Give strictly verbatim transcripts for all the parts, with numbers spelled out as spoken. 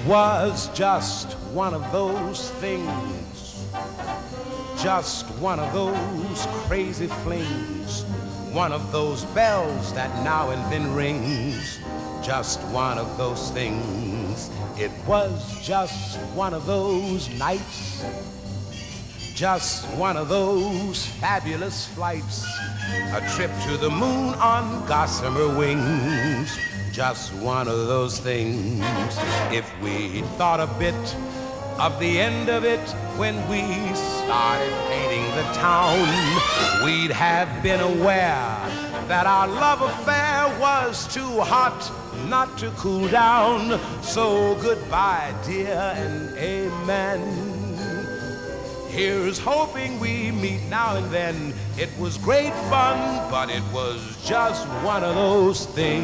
was just one of those things, just one of those crazy flings, one of those bells that now and then rings, just one of those things. It was just one of those nights, just one of those fabulous flights, a trip to the moon on gossamer wings, just one of those things. If we thought a bit of the end of it when we started painting the town, we'd have been aware that our love affair was too hot not to cool down. So goodbye, dear, and amen. Here's hoping we meet now and then. It was great fun, but it was just one of those things.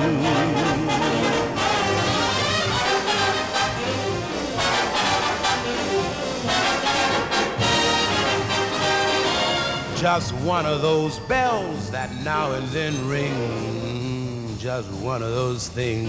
Just one of those bells that now and then ring. Just one of those things.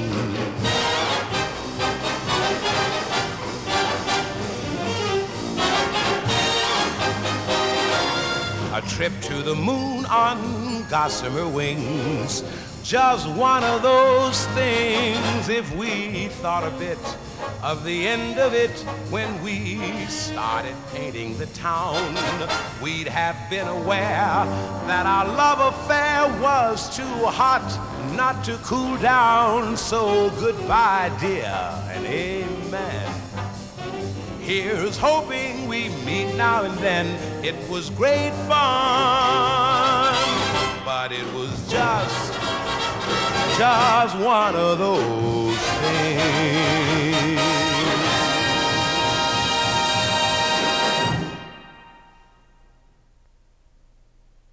A trip to the moon on gossamer wings. Just one of those things. If we thought a bit of the end of it when we started painting the town, we'd have been aware that our love affair was too hot not to cool down. So goodbye, dear, and amen. Here's hoping we meet now and then. It was great fun, but it was just, just one of those things.